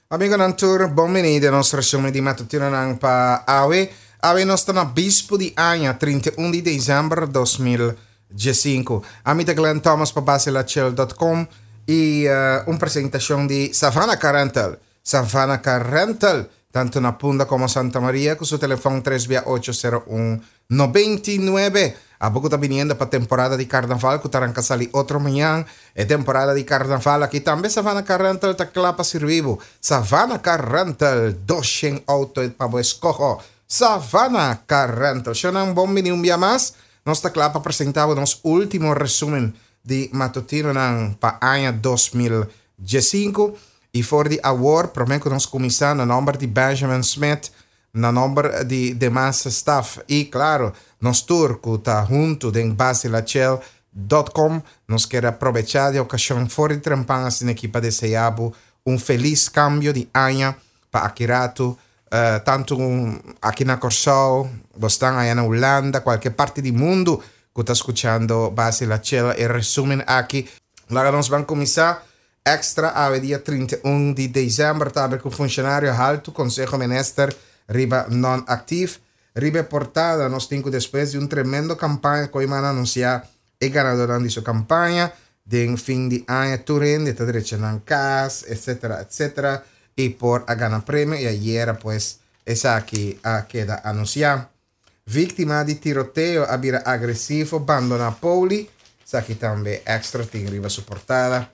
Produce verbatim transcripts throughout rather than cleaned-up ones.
Amigo Nantur, benvenuti alla nostra show di mattutino nang pa Awe. Awe nostro na bispo di Anya, trinta e uno di dezembro duemilacinque. Amite Glenn Thomas pa basilachel punto com e uh, un presentazione di Savannah Carental. Savannah Carental, tanto na Punda como Santa Maria, con su telefono tre oito zero uno nove nove. A poco está viniendo para temporada de carnaval, que taranca sali otro mañana. Es temporada de carnaval aquí también. Savannah Carental ta clapa sirvivo. Savannah Carental, doshen auto et pavo escojo. Savannah Carental. Shona un bom mini un día más. Nostra clapa presentava nos último resumen de matutino nan pa año duemilacinque. E voor die award, prometo nos começar no nome de Benjamin Smith, no nome de demais staff. E claro, nos turco tá junto de basilachel ponto com. Nos quer aproveitar de ocasião fora de trampanhas na equipa de Seiabo. Um feliz cambio de ano para Akirato. Uh, tanto um, aqui na Corsol, estão aí na Holanda, qualquer parte do mundo que está escutando Basilachel e resumen aqui. Lá nós vamos começar extra ao dia trinta e um de dezembro, tá? Com funcionário alto, Conselho Minister, riba non activo. Riba portada, nós temos depois de uma tremenda campanha que vai anunciar e ganador de sua campanha, de fim de ano, Turin, de direito na casa, etc, etc. E por a ganhar prêmio, e ayer, pues, essa aqui a queda anunciar. Vítima de tiroteio, abira agressivo, abandona Poli. Essa aqui também extra, tem riba suportada.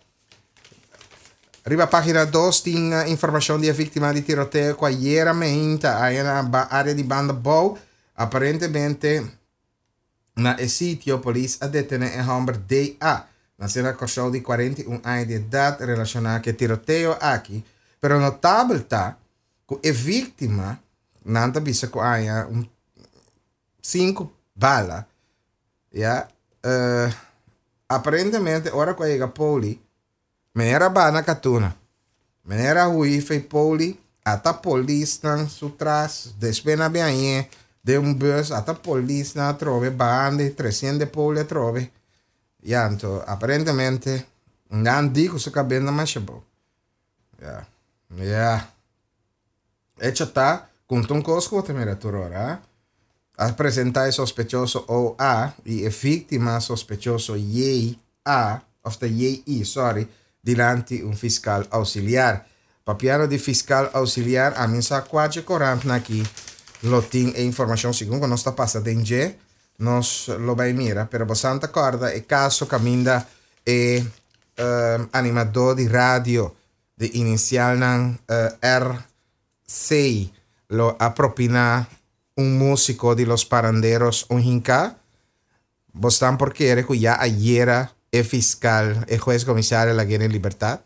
Riba página dois tem informação de vítima de tiroteio que ayer meinta aí na área de Banda Bow. Aparentemente, na sítio, a polícia detém um homem D A, nascida com de quarenta e um anos de idade, relacionado com tiroteio aqui. Pero notável está que a vítima, nanta bisa ko há um, cinco balas, yeah? uh, aparentemente, ora que chega Poli, menera bana katuna, menera hui fei Poli, ata polícia na sutras, despena bem de um bus, ata polícia na trove, bande, trezentos Poli a trove, yeah, então, aparentemente, não digo se cabendo mais chabo, yeah. Yeah. Hecho está, com um cosco temperatura, apresentar sospechoso O A e a vítima sospechoso Y A, of the Y I, sorry, diante um fiscal auxiliar. Papiano de fiscal auxiliar, a mim sa quatro corante aqui, lo tem a informação segundo nós está passando em G, nós lo vai mira, pero bastante corda, e caso caminda e uh, animador de rádio de inicial ng uh, R seis lo apropina un músico de los paranderos un hinca. Bostan porque era que ya ayer el fiscal, el juez comisario la tiene en libertad.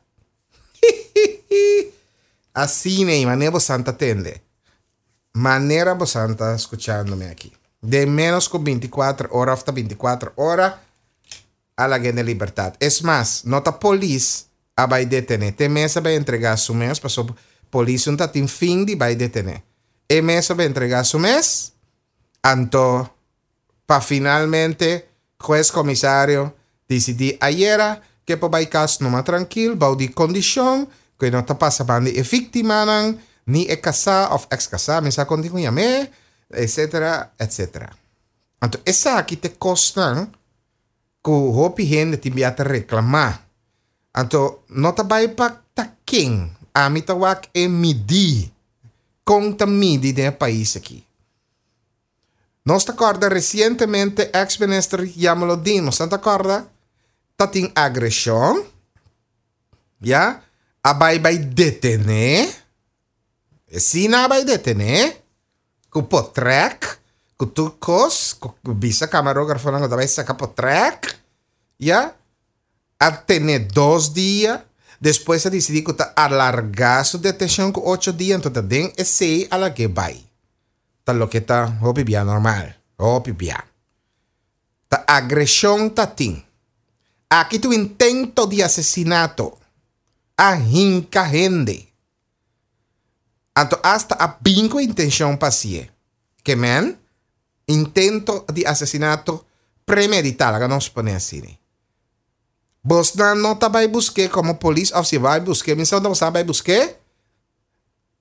Así ne manera bostante atende. Manera bostante escuchándome aquí. De menos que veinticuatro horas hasta veinticuatro horas a la tiene en libertad. Es más, nota polis a vai detener. Tem mesa vai entregar su mês, para a polícia não tem fim de vai detener. E mesa vai entregar su mês, então, para finalmente, juez comissário decidir ayer que para vai caso numa tranquilo, vai de condição, que não está passando de vítima, nem é casar ou ex-casar, mas a continua me, etc, etc. Então, essa aqui te custa que o hopi gente te envia a reclamar. Então, não está bem para quem a mim tawak é medir conta medir do país aqui. Nós está acorda recentemente ex-ministro Yamalodin, nós está acorda tá tem agressão, já a vai vai detener, se não vai detener, que potrek, que tu cos, que bisa camarógrafo não vai sacar potrek, já a tener dois dias, depois a decidir que está alargar sua detenção com oito dias, então tem esse a la que vai. Tá lo que tá, hopi bia normal, hopi bia. Tá agressão tá tem. Aqui tu intento de assassinato, a hinca gente. Então hasta a bingo intenção pasie. Que man, intento de assassinato premeditado, que nós põe assim. Vos não está vai buscar como polícia, ou se vai buscar, mas não vai buscar,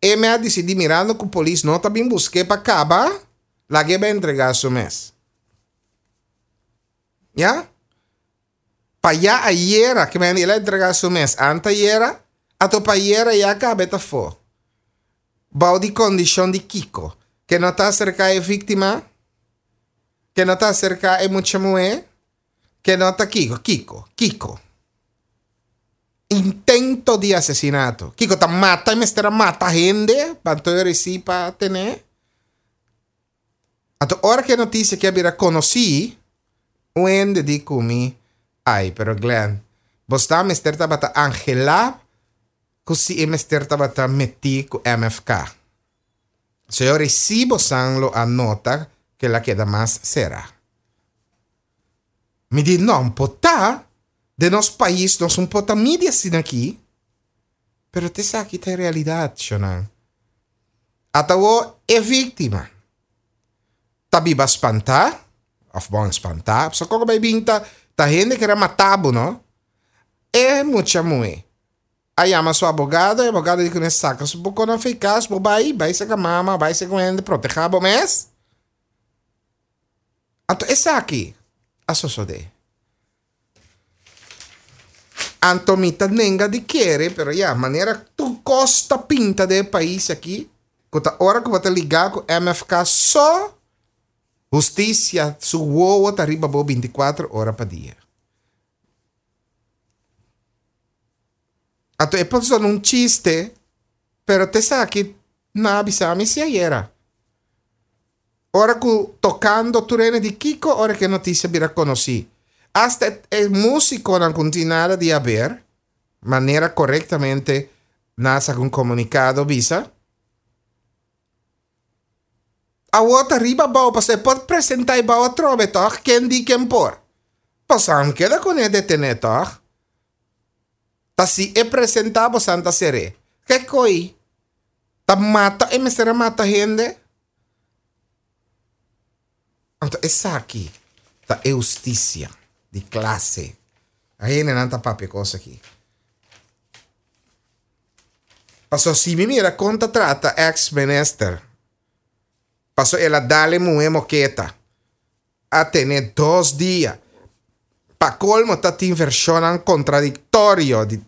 e me ha decidi mirando que a polícia não está bem busque para acabar, lá que vai entregar seu mês. Ya? Para já a iera, que vai entregar seu mês, anta iera, a to pa iera já acaba ta fo. Bau di condição de Kiko, que não está cerca de vítima, que não está cerca de muita mulher, que não está Kiko, Kiko, Kiko. Intento de assassinato. Kiko ta mata e mestera mata gente, panto eu reci para tener. Ato ora que a notícia que abira conheci, o ende di kumi, ai, pero Glenn, bosta mester tabata Angela, così e mester tabata metti ku M F K. Se io recibo sanglo a nota che la queda más será. Mi di non pota de nos país nos un pota media sin aquí, pero te sa que te realidad, Shonan. Atawo é vítima. Tabiba espantar, of bom espantar, só que vai binta, ta gente que era matabo, no? É muita mulher. Aí ama sua abogada, e a abogada diz que não saca, se você não fez caso, vai, vai ser com a mama, vai ser com ele, proteger o mês. Então, essa aqui, a sociedade. Antomita nenga de querer, pero ya, maneira tu costa pinta do país aqui, que a hora que você ligar com M F K só justiça su uovo tá arriba bo vinte e quatro horas por dia. Ato é pode ser um chiste, pero te sabe que na abisami se era. Ora que tocando turene de Kiko, ora que notícia vira conheci. Hasta el músico não continuará de haver, maneira corretamente nasa com comunicado visa. A outra arriba bom, você pode apresentar para outro betor, quem diz quem por. Passam queda com ele detener, toch? Ta si é apresentar para Santa Seré. Que coi? Ta mata e me será mata gente? Então, essa aqui, ta é justiça de classe. A gente não tá papi coisa aqui. Passou se me mira conta trata ex-minister. Passou ela dale mulher moqueta. A tener dois dias. Pa colmo tá te inversionan contraditório. De...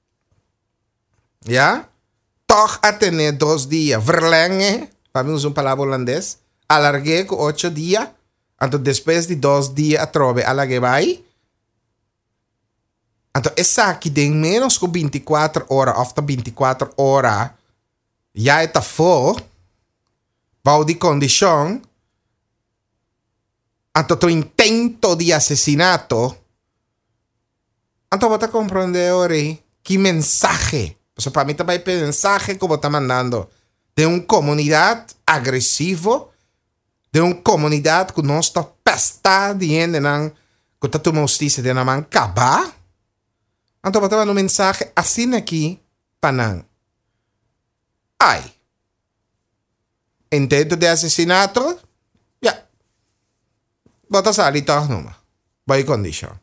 Ja? Toch a tener dois dias. Verlenge, para mim usar uma palavra holandês. Alarguei com oito dias. Então, depois de dois dias, a trove a la que vai. Então, essa aqui tem menos que vinte e quatro horas, ou vinte e quatro horas, já está fora, vai de condição. Então, o intento de assassinato. Então, você compreende agora que mensagem, então, para mim também é mensagem que você está mandando de uma comunidade agressiva, de uma comunidade que não está pestada de gente que está tomando justiça de não acabar. Então, eu mandando um mensagem assim aqui para não. Ai. Intento de assassinato? Já. Bota sair então numa. Boa condição.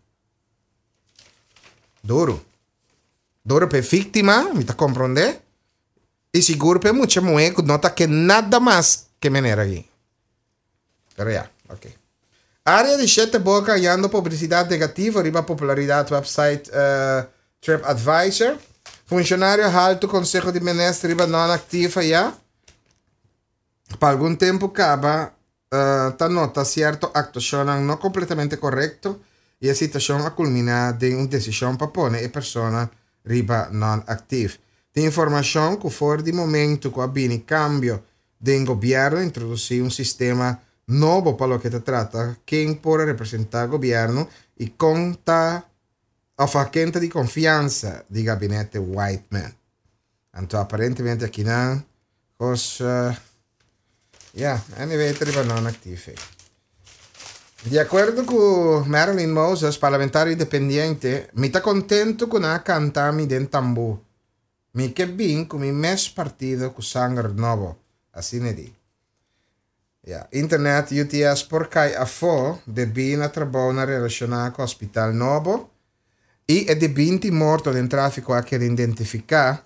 Duro. Duro para vítima, me está compreendendo? E seguro para muita mulher que não está que nada mais que maneira aqui. Pero ya, ok. Área de sete boca ganhando publicidade negativa, riba popularidade do website uh, TripAdvisor. Funcionário alto Conselho de Ministros, riba não ativa já. Para algum tempo acaba, uh, tá nota certo actuação não completamente correto e a situação a culminar de uma decisão para pôr a pessoa riba não ativa. Tem informação que fora de momento que havia cambio de governo, introduzir um sistema novo para lo que te trata, quem pode representar o governo e conta a faquenta de confiança do gabinete Whiteman. Então, aparentemente aqui não, coisa, yeah, anyway, triba não ativa. De acordo com Marilyn Moses, parlamentar independente, me está contento com a cantar me den tambu. Me que bem com o mesmo partido com sangue novo, assim é de. Ja, internet U T S por cai a fo de bina trabona relacionada com o Hospital Novo e é de vinte mortos em tráfico a querer identificar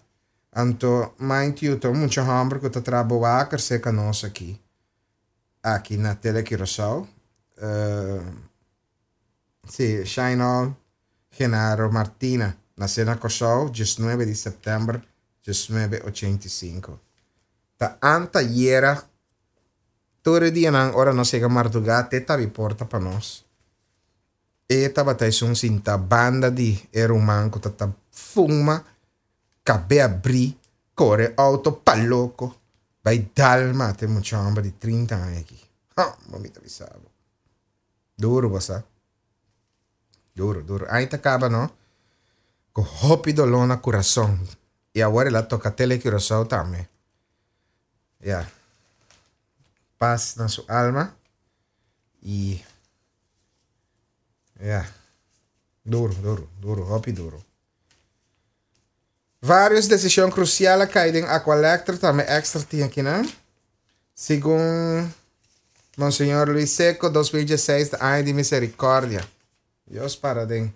Anto, mind you, to mucho hambre que te trabalhar se conosco aqui. Aqui na Tele Curaçao. Uh, sim, Shainol Genaro Martina. Nasceu na Curaçao, dezenove de setembro de mil novecentos e oitenta e cinco. Ta anta iera, todo dia na hora não chega madrugada, te tabi porta para nós. E tava tá um cinta banda de era um manco, tá fuma, cabe abrir, corre auto paloco. Vai dalma, tem muito hambre de trinta anos aqui. Ah, mamita bisabo. Duro, você. Duro, duro. Aí tá acaba, não? Com rápido lona coração. E agora ela toca tele coração também. Yeah. Paz na sua alma. E... Yeah. Duro, duro, duro, rápido, duro. Várias decisões cruciais caem a collector também extra tinha aqui, né? Segundo Monsenhor Luis Seco, dois mil e dezesseis, Ano de Misericórdia. Deus paradem.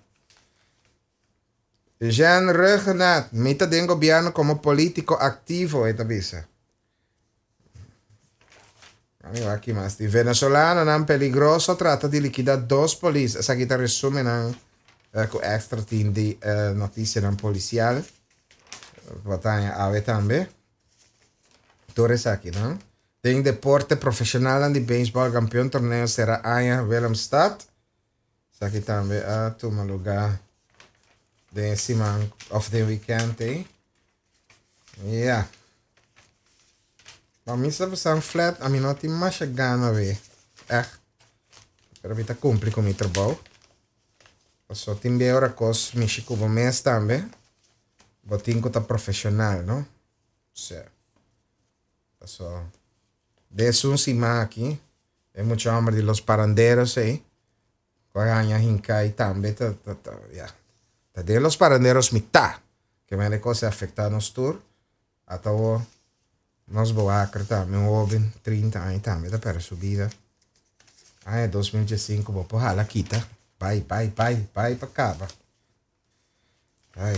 Jean Regenat, mita de governo como político ativo, esta visa. Amigo, aqui mais. De venezolano não peligroso, trata de liquidar dois polícias. Essa aqui está resume não uh, com extra team de uh, notícia não policial. Batalha A V também. Torres aqui, não? Tem deporte profissional de beisebol, campeão torneio será Anja Willemstad. Essa aqui também, ah, toma lugar de semana of the weekend, eh? Yeah. Maar minstens zijn flat, a mim não tem mais gana ver. Echt. Pero vita cumpri com meu trabalho. Só tem bem hora cos México bom mês também. Botinho que tá profissional, não? Certo. Só. Desse um cima aqui. É muito hambre de los parandeiros, eh? Ganha hincai também, tá, tá, tá, yeah. Tá de los parandeiros mitad. Que me coisa afetar nos tour. Até o nós boacre também, um homem, trinta anos também, tá para subida. Ah, é dois mil e cinco, vou porra lá, quita. Vai, vai, vai, vai para cá. Vai.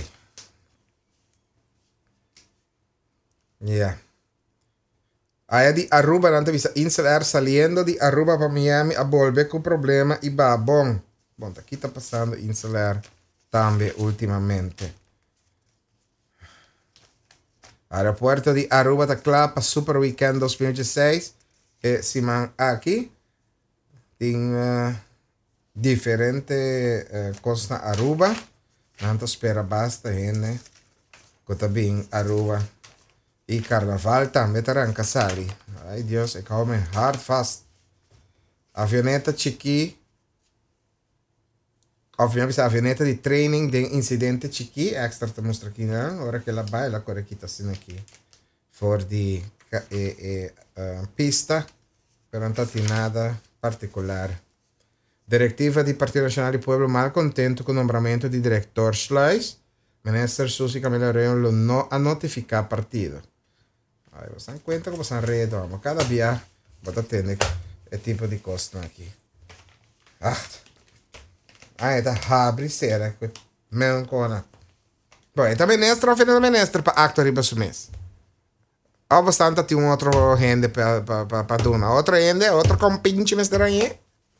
Yeah. Aí de Aruba, não te visa, Insular saliendo de Aruba para Miami, a volver com problema e va bom. Bom, aqui tá passando Insular também ultimamente. Aeropuerto de Aruba está claro para Super Weekend dois mil e dezesseis. E se man aqui tem uh, diferente uh, coisas na Aruba. Não espera basta, gente. Que também Aruba. E Carnaval também terá casali. Ai Deus, é como hard fast. Avioneta chiqui. Ovviamente a avioneta di training de incidente chiqui, extra te mostra aqui, não? Ora que ela vai, ela corre aqui, tá assim aqui. For de e, e, uh, pista, pero não tem nada particular. Diretiva do Partido Nacional do Pueblo mal contento com o nombramento de diretor Schleis. Minister Susi Camila Reyon no, a notificar partido. Aí você não conta como você enredo, vamos. Cada dia, bota tendo esse tipo de coisa aqui. Ah, ah, tá abre será que mesmo cona. Bom, então ministro ou final ministro para actor para o mês. Há bastante tem um outro rende para para para para dona, outro rende, outro compinche mestre aí.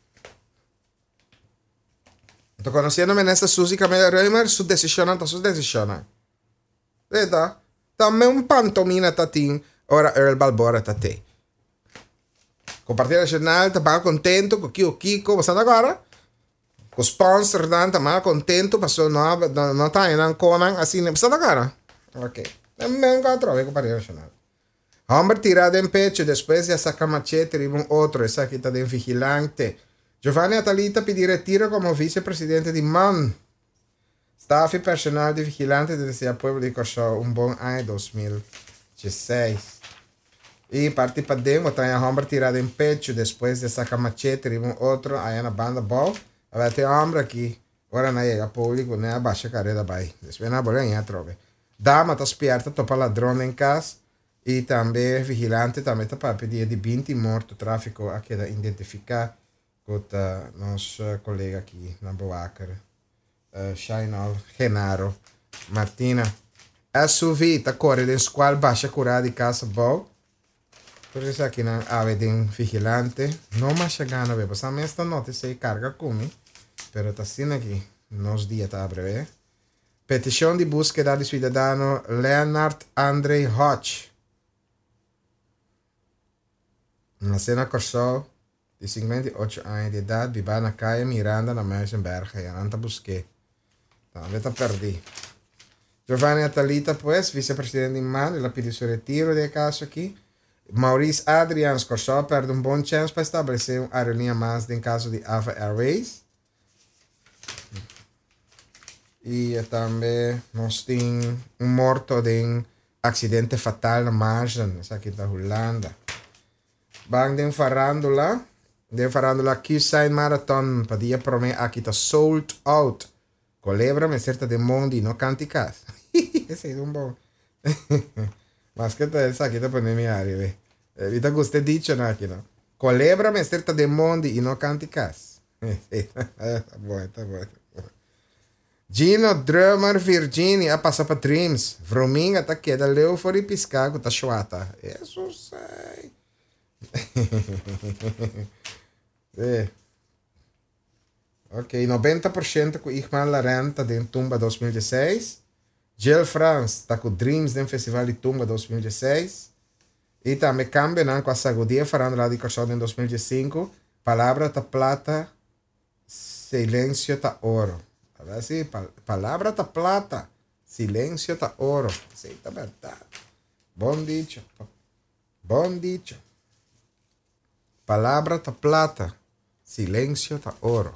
Tô conhecendo ministro Susi Camila Reimer, sua decisão tá sua decisão. Veda, também um pantomina tá tem, ora Earl Balbora tá tem. Com o Partido Nacional tá bem contento com o Kiko, bastante agora. O sponsor dan tá mal contento, passou não não não tá ainda com assim, precisa da cara. Ok. Também quatro com o Partido Nacional. Hombre tirado em pecho, depois de sacar machete e um outro, essa aqui tá de vigilante. Giovanni Atalita pedir retiro como vice-presidente de M A N. Staff e personal de vigilante desde o Pueblo de Curaçao, um bom ano dois mil e dezesseis. E parte para dentro, tá em hombre tirado em pecho, depois de sacar machete e um outro, aí na banda bom. Vai ter homem aqui. Agora não chega público, nem abaixa a carreira vai. Depois não vai ganhar trove. Dama está esperta, topa ladrão em casa. E também vigilante, também está para pedir de vinte mortos, tráfico aqui da identificar com o nosso colega aqui na Boacar. Uh, Shainal Genaro Martina. S U V tá correndo em escola baixa curada de casa boa. Por isso aqui na ave de vigilante. Não mais chegando a ver. Mas a minha esta nota se carga comigo. Pero tá assim aqui. Nos dias tá a breve. Petição de búsqueda de cidadão Leonard Andre Hodge. Uma cena Corsol de cinquenta e oito anos de idade. Vive na calle Miranda na Meisenberg. E anda busquei. Então, eu tá perdi. Giovanni Atalita, pues, vice-presidente de Man, ela pediu seu retiro de caso aqui. Maurice Adrian Corsol perde um bom chance para estabelecer uma aerolínea mais em caso de Ava Airways. E também nós temos um morto de um acidente fatal na margem, isso aqui da Holanda. Bang de farandula, de farandula Q-Sign Marathon, para dia prometer aqui está sold out. Colebra-me certa de mundo e não canticas. Esse é um bom. Mas que tal essa aqui tá para minha área, ve? Evita que você diga não aqui, não. Colebra-me certa de mundo e não canticas. Tá bom, tá bom. Gino Drummer Virginia passa para Dreams. Vrominga tá queda leu fora e piscago tá chuata. Isso sei. É. Ok, noventa por cento com Igman Larenta de Tumba dois mil e dezesseis. Jill France está com Dreams do Festival de Tumba dois mil e dezesseis. E também cambia com a Sagudia falando lá de Corsol em dois mil e dezesseis. Palavra tá plata, silêncio tá ouro. Assim, palavra tá plata, silêncio tá ouro. Isso tá verdade. Bom dicho. Bom dicho. Palavra tá plata, silêncio tá ouro.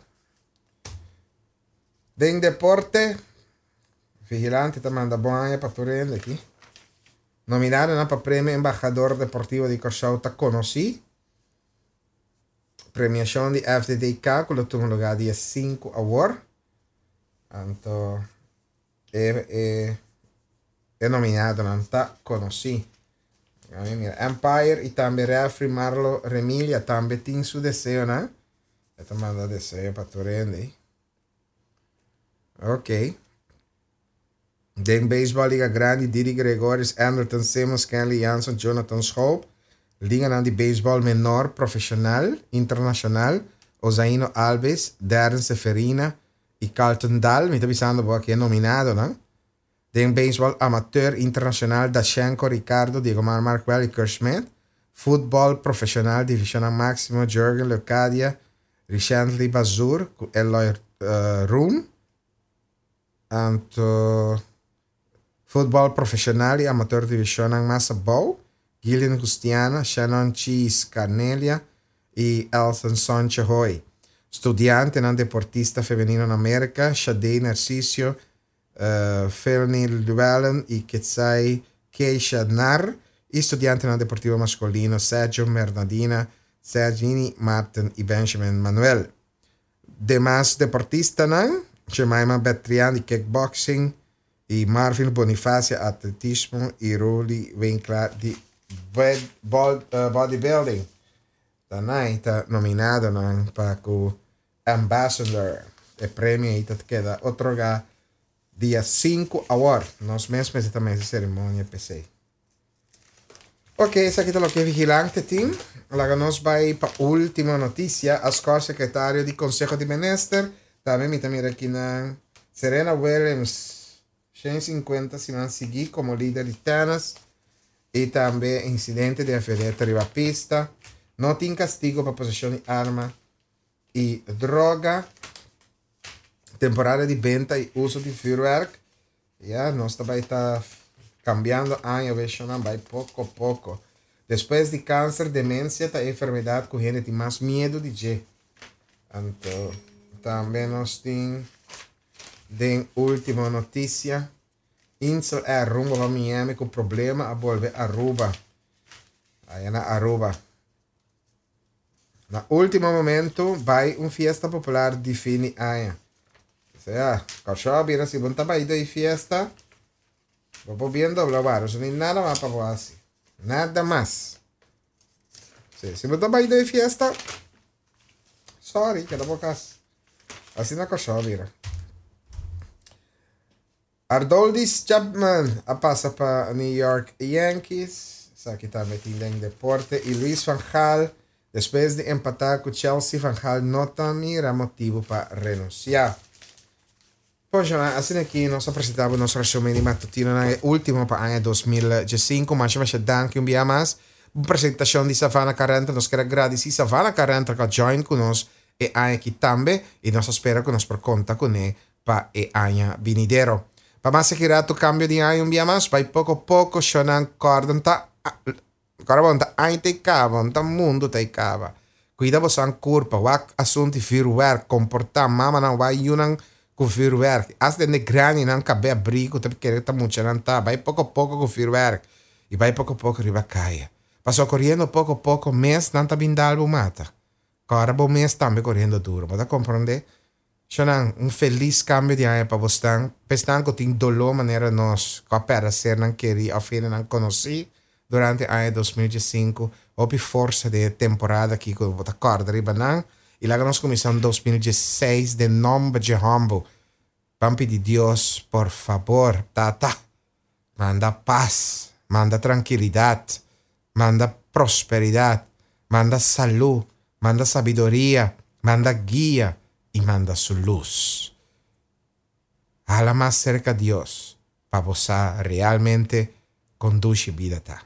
De deporte, vigilante tá manda boa para Turende aqui. Nominado para prêmio Embajador Deportivo de Corsol tá conheci. Premiação de F D D K, que tuvo lugar dia cinco award. Então, é, é, é nominado, não tá conheci. Empire e também Refri Marlo Remilia também tem seu desejo, né? Esta manda desejo para Turende. Ok. Den Baseball Liga Grande, Didi Gregorius, Anderton Simmons, Kenley Jansson, Jonathan Schoop. Liga na de Baseball Menor Profissional, Internacional, Osaino Alves, Darren Seferina e Carlton Dahl. Me está avisando que é nominado, não? Den Baseball Amateur Internacional, Dashenko, Ricardo, Diego Mar Markwell e Kurt Schmidt. Football Profissional, Divisional Máximo, Jürgen Leocadia, Richard Bazur, Eloy uh, Room. Anto Football Profissional e Amateur Divisional Massa Bow, Gillian Gustiana, Shannon Cheese Carnelia e Elson Sonche Hoy. Studiante na deportista feminino na América, Shadei Narcisio, uh, Felny Llewellyn e Ketsai Keisha Nar. E studiante na deportivo masculino, Sergio Mernadina, Sergini Martin e Benjamin Manuel. Demais deportista na Jemima Betrian de kickboxing e Marvin Bonifacio atletismo e Ruli Winkler de bodybuilding. Também está nominado para o Ambassador. O prêmio está queda otorgado dia cinco award. Nós mesmos também essa cerimônia P C. Ok, essa aqui é o que é vigilante team. Agora nós vamos para a última notícia. As co-secretário do Conselho de Menester também me também aqui na Serena Williams, cento e cinquenta se vai seguir como líder de tênis. E também incidente de afereta riba pista. Não tem castigo para possessão de arma e droga. Temporada de venda e uso de firework. Yeah, nós também está cambiando ano, vejo não vai pouco a pouco. Depois de câncer, demência, a enfermidade que a gente tem mais medo de ter. Então, também nós temos de última notícia. Insel é rumbo para Miami com problema a volver a Aruba. Aí na Aruba. No último momento, vai uma festa popular de fim de ano. O sea, Corsol vira si vos estás de fiesta, vos viendo hablar, eso no hay nada más para vos así. Nada más. Sí, si vos estás de fiesta, sorry, que no pocas. Así no Corsol vira. Aroldis Chapman a pasa para New York Yankees. Sa kita metido en deporte. Y Luis Van Gaal, después de empatar con Chelsea, Van Gaal no mira motivo para renunciar. Pues assim aqui nós apresentamos nosso resumo de matutino na último para ano dois mil e cinco, mas mas danke um dia mais. Apresentação de Savannah quarenta, nós queremos agradecer Savannah quarenta que join conosco e ano aqui também e nós espera que nós por conta com ele para o ano vinidero. Para mais seguir o cambio de ano um dia mais, vai pouco a pouco chonan cordonta carbonta ano te cava, um mundo te cava. Cuida você an curva, o assunto virtual comportar mama não vai yunang com vuurwerk. Als de grani não cabe abrir, que tu quer tá muito não tá. Vai pouco a pouco com vuurwerk e vai pouco a pouco riba caia. Passou correndo pouco a pouco, mês não tá bindalbo mata. Agora o mês também correndo duro, mas tá compreender? Chonan um feliz cambio de ano para você. Pestan que tem dolor maneira nós coopera ser não queria ao fim não conheci durante o ano dois mil e cinco. Houve força de temporada aqui com o acordo riba não. E lá nós começamos dois mil e dezesseis de nome de humble. Pampi de Deus, por favor, tata, manda paz, manda tranquilidade, manda prosperidade, manda salud, manda sabedoria, manda guia e manda su luz. Hala mais cerca de Deus, para você realmente conduzir vida. Tá?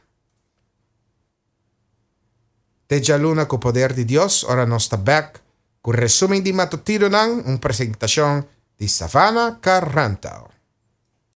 Teja Luna com o poder de Deus, ora nós está back. Con resumen di mattutino nan, un presentazione di Savannah quaranta.